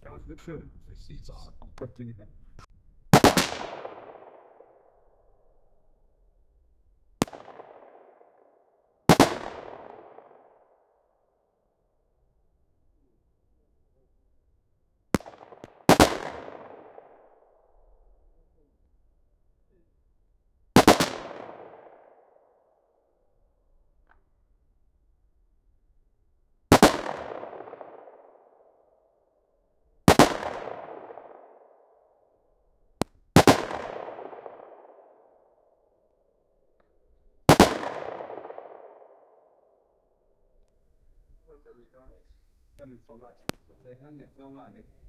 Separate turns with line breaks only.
洗澡，不对的。那你说吧，谁看你说嘛你？